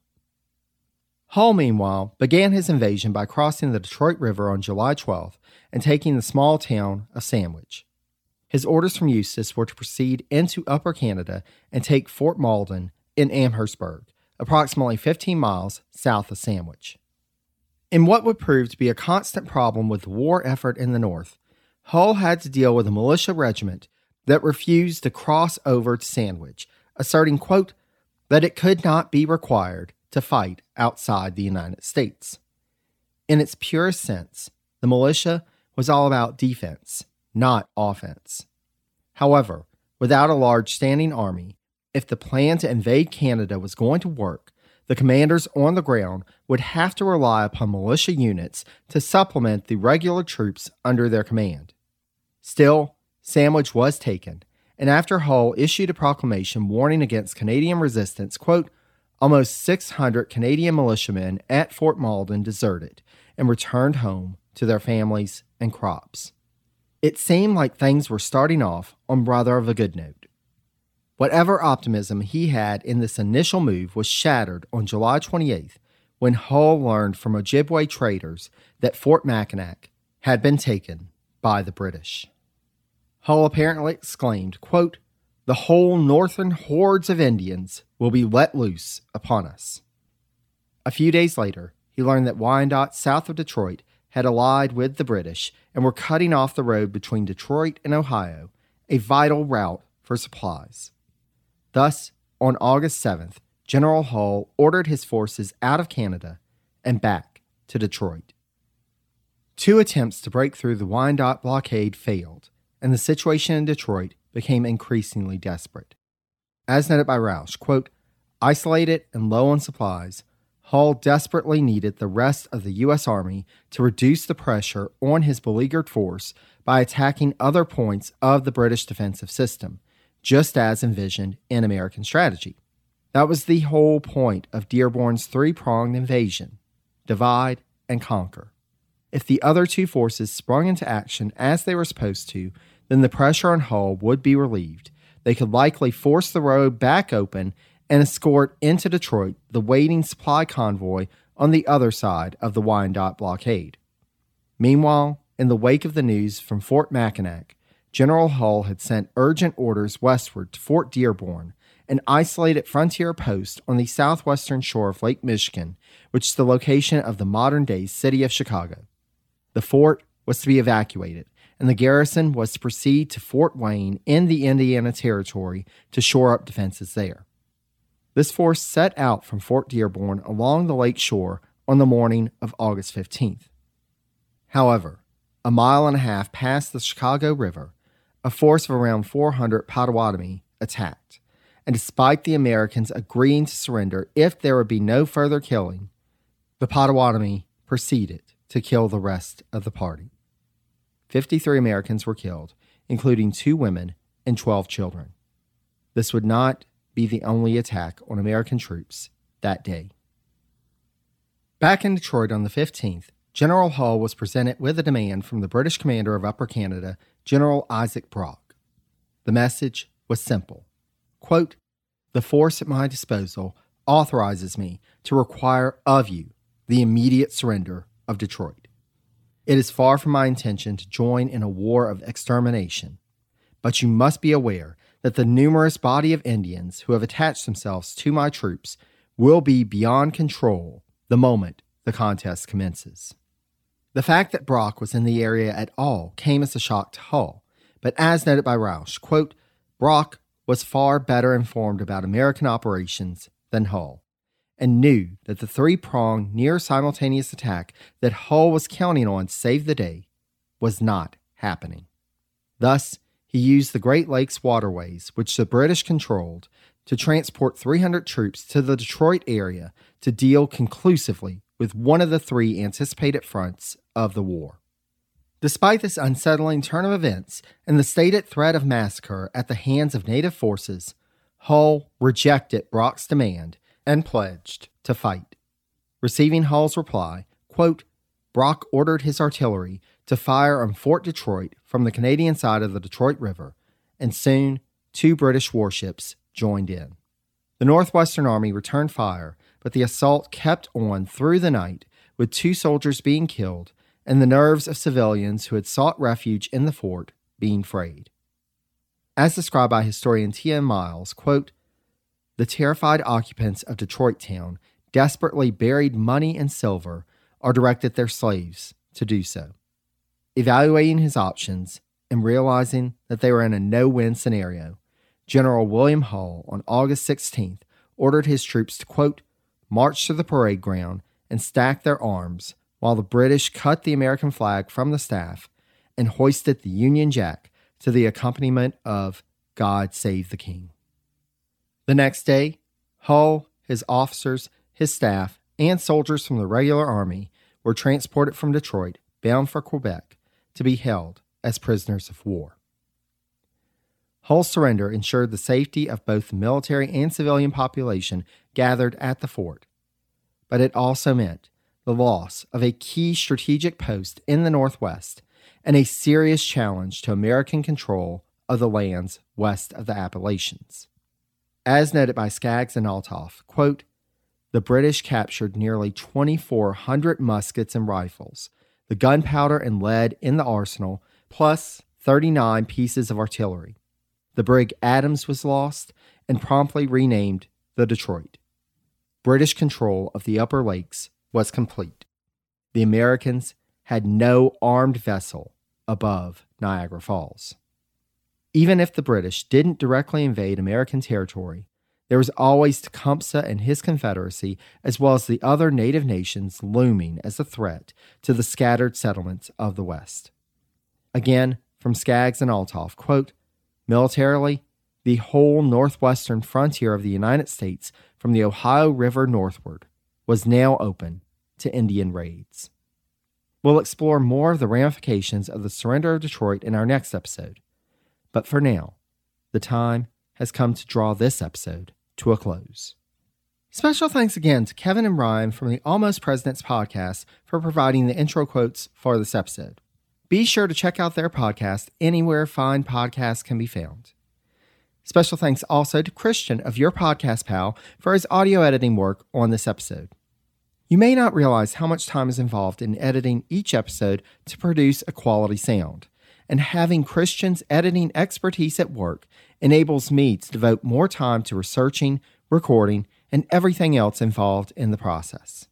Hull, meanwhile, began his invasion by crossing the Detroit River on July twelfth and taking the small town of Sandwich. His orders from Eustis were to proceed into Upper Canada and take Fort Malden in Amherstburg, approximately fifteen miles south of Sandwich. In what would prove to be a constant problem with the war effort in the north, Hull had to deal with a militia regiment that refused to cross over to Sandwich, asserting, quote, that it could not be required to fight outside the United States. In its purest sense, the militia was all about defense, not offense. However, without a large standing army, if the plan to invade Canada was going to work, the commanders on the ground would have to rely upon militia units to supplement the regular troops under their command. Still, Sandwich was taken, and after Hull issued a proclamation warning against Canadian resistance, quote, almost six hundred Canadian militiamen at Fort Malden deserted and returned home to their families and crops. It seemed like things were starting off on rather of a good note. Whatever optimism he had in this initial move was shattered on July twenty-eighth when Hull learned from Ojibwe traders that Fort Mackinac had been taken by the British. Hull apparently exclaimed, quote, the whole northern hordes of Indians will be let loose upon us. A few days later, he learned that Wyandotte, south of Detroit, had allied with the British and were cutting off the road between Detroit and Ohio, a vital route for supplies. Thus, on August seventh, General Hull ordered his forces out of Canada and back to Detroit. Two attempts to break through the Wyandotte blockade failed, and the situation in Detroit became increasingly desperate. As noted by Rausch, quote, isolated and low on supplies, Hull desperately needed the rest of the U S. Army to reduce the pressure on his beleaguered force by attacking other points of the British defensive system, just as envisioned in American strategy. That was the whole point of Dearborn's three-pronged invasion: divide and conquer. If the other two forces sprung into action as they were supposed to, then the pressure on Hull would be relieved. They could likely force the road back open and escort into Detroit the waiting supply convoy on the other side of the Wyandotte blockade. Meanwhile, in the wake of the news from Fort Mackinac, General Hull had sent urgent orders westward to Fort Dearborn, an isolated frontier post on the southwestern shore of Lake Michigan, which is the location of the modern-day city of Chicago. The fort was to be evacuated, and the garrison was to proceed to Fort Wayne in the Indiana Territory to shore up defenses there. This force set out from Fort Dearborn along the lake shore on the morning of August fifteenth. However, a mile and a half past the Chicago River, a force of around four hundred Potawatomi attacked, and despite the Americans agreeing to surrender if there would be no further killing, the Potawatomi proceeded to kill the rest of the party. fifty-three Americans were killed, including two women and twelve children. This would not be the only attack on American troops that day. Back in Detroit on the fifteenth, General Hull was presented with a demand from the British commander of Upper Canada, General Isaac Brock. The message was simple. Quote, the force at my disposal authorizes me to require of you the immediate surrender of Detroit. It is far from my intention to join in a war of extermination, but you must be aware that the numerous body of Indians who have attached themselves to my troops will be beyond control the moment the contest commences. The fact that Brock was in the area at all came as a shock to Hull, but as noted by Rausch, quote, Brock was far better informed about American operations than Hull, and knew that the three-pronged near-simultaneous attack that Hull was counting on to save the day was not happening. Thus, he used the Great Lakes waterways, which the British controlled, to transport three hundred troops to the Detroit area to deal conclusively with one of the three anticipated fronts of the war. Despite this unsettling turn of events and the stated threat of massacre at the hands of native forces, Hull rejected Brock's demand and pledged to fight. Receiving Hull's reply, quote, Brock ordered his artillery to fire on Fort Detroit from the Canadian side of the Detroit River, and soon two British warships joined in. The Northwestern Army returned fire, but the assault kept on through the night, with two soldiers being killed and the nerves of civilians who had sought refuge in the fort being frayed. As described by historian T M Miles, quote, the terrified occupants of Detroit town desperately buried money and silver or directed their slaves to do so. Evaluating his options and realizing that they were in a no-win scenario, General William Hull on August sixteenth ordered his troops to, quote, march to the parade ground and stack their arms while the British cut the American flag from the staff and hoisted the Union Jack to the accompaniment of God Save the King. The next day, Hull, his officers, his staff, and soldiers from the regular army were transported from Detroit, bound for Quebec, to be held as prisoners of war. Hull's surrender ensured the safety of both the military and civilian population gathered at the fort, but it also meant the loss of a key strategic post in the Northwest and a serious challenge to American control of the lands west of the Appalachians. As noted by Skaggs and Althoff, quote, the British captured nearly twenty-four hundred muskets and rifles, the gunpowder and lead in the arsenal, plus thirty-nine pieces of artillery. The brig Adams was lost and promptly renamed the Detroit. British control of the Upper Lakes was complete. The Americans had no armed vessel above Niagara Falls. Even if the British didn't directly invade American territory, there was always Tecumseh and his Confederacy, as well as the other native nations, looming as a threat to the scattered settlements of the West. Again, from Skaggs and Althoff, quote, militarily, the whole northwestern frontier of the United States from the Ohio River northward was now open to Indian raids. We'll explore more of the ramifications of the surrender of Detroit in our next episode. But for now, the time has come to draw this episode to a close. Special thanks again to Kevin and Ryan from the Almost Presidents podcast for providing the intro quotes for this episode. Be sure to check out their podcast anywhere fine podcasts can be found. Special thanks also to Christian of Your Podcast Pal for his audio editing work on this episode. You may not realize how much time is involved in editing each episode to produce a quality sound, and having Christian's editing expertise at work enables me to devote more time to researching, recording, and everything else involved in the process.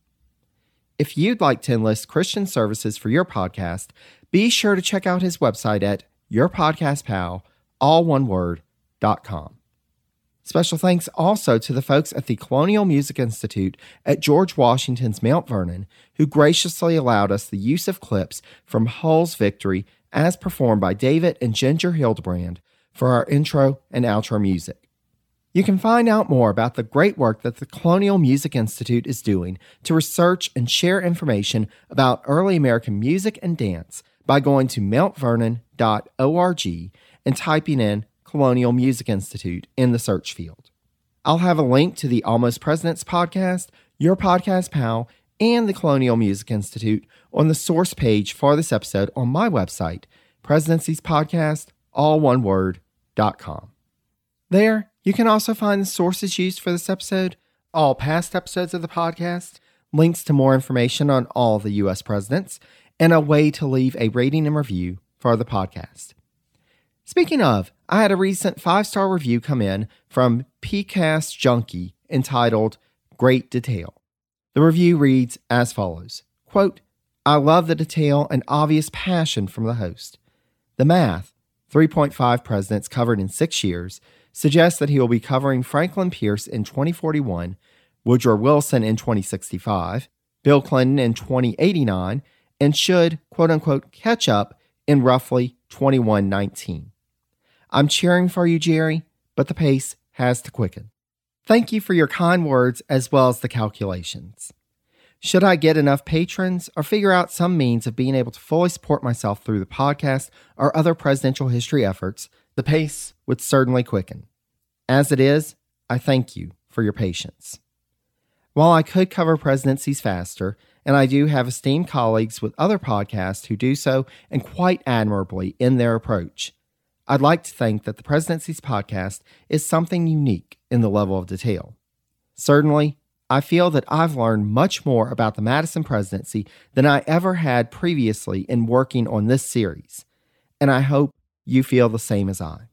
If you'd like to enlist Christian services for your podcast, be sure to check out his website at yourpodcastpal, all one word, dot com. Special thanks also to the folks at the Colonial Music Institute at George Washington's Mount Vernon, who graciously allowed us the use of clips from Hull's Victory as performed by David and Ginger Hildebrand for our intro and outro music. You can find out more about the great work that the Colonial Music Institute is doing to research and share information about early American music and dance by going to mount vernon dot org and typing in Colonial Music Institute in the search field. I'll have a link to the Almost Presidents podcast, Your Podcast Pal, and the Colonial Music Institute on the source page for this episode on my website, Presidencies Podcast, all one word, dot com. There, you can also find the sources used for this episode, all past episodes of the podcast, links to more information on all the U S presidents, and a way to leave a rating and review for the podcast. Speaking of, I had a recent five-star review come in from P C A S Junkie entitled Great Detail. The review reads as follows, quote, I love the detail and obvious passion from the host. The math, three point five presidents covered in six years, suggests that he will be covering Franklin Pierce in twenty forty-one, Woodrow Wilson in twenty sixty-five, Bill Clinton in twenty eighty-nine, and should, quote-unquote, catch up in roughly twenty-one nineteen. I'm cheering for you, Jerry, but the pace has to quicken. Thank you for your kind words as well as the calculations. Should I get enough patrons or figure out some means of being able to fully support myself through the podcast or other presidential history efforts, the pace would certainly quicken. As it is, I thank you for your patience. While I could cover presidencies faster, and I do have esteemed colleagues with other podcasts who do so and quite admirably in their approach, I'd like to think that the Presidencies podcast is something unique in the level of detail. Certainly, I feel that I've learned much more about the Madison presidency than I ever had previously in working on this series, and I hope you feel the same as I.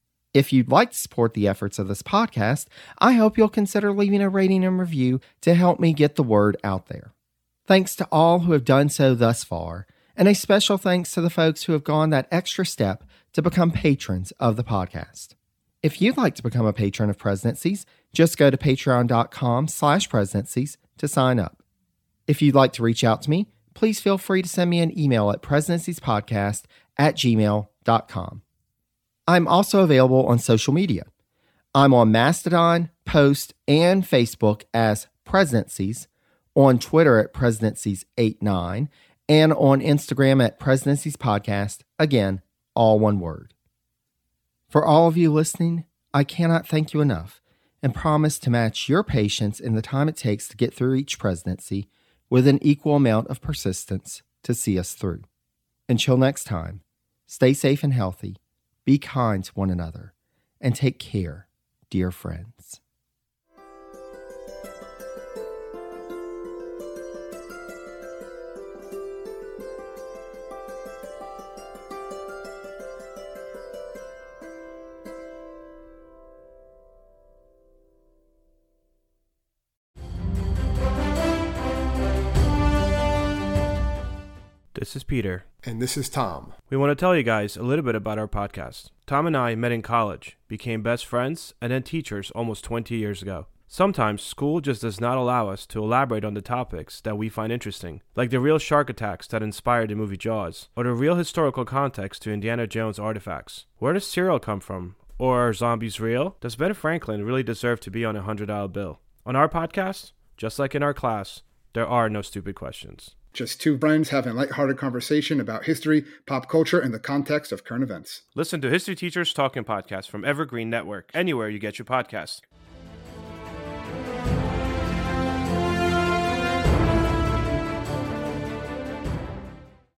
If you'd like to support the efforts of this podcast, I hope you'll consider leaving a rating and review to help me get the word out there. Thanks to all who have done so thus far, and a special thanks to the folks who have gone that extra step to become patrons of the podcast. If you'd like to become a patron of Presidencies, just go to patreon.com slash presidencies to sign up. If you'd like to reach out to me, please feel free to send me an email at presidenciespodcast at gmail dot com. I'm also available on social media. I'm on Mastodon, Post, and Facebook as Presidencies, on Twitter at Presidencies eighty-nine, and on Instagram at Presidencies Podcast, again, all one word. For all of you listening, I cannot thank you enough and promise to match your patience in the time it takes to get through each presidency with an equal amount of persistence to see us through. Until next time, stay safe and healthy, be kind to one another, and take care, dear friends. This is Peter. And this is Tom. We want to tell you guys a little bit about our podcast. Tom and I met in college, became best friends, and then teachers almost twenty years ago. Sometimes school just does not allow us to elaborate on the topics that we find interesting, like the real shark attacks that inspired the movie Jaws, or the real historical context to Indiana Jones artifacts. Where does cereal come from? Or are zombies real? Does Ben Franklin really deserve to be on a one hundred dollar bill? On our podcast, just like in our class, there are no stupid questions. Just two friends having a lighthearted conversation about history, pop culture, and the context of current events. Listen to History Teachers Talking Podcast from Evergreen Network, anywhere you get your podcasts.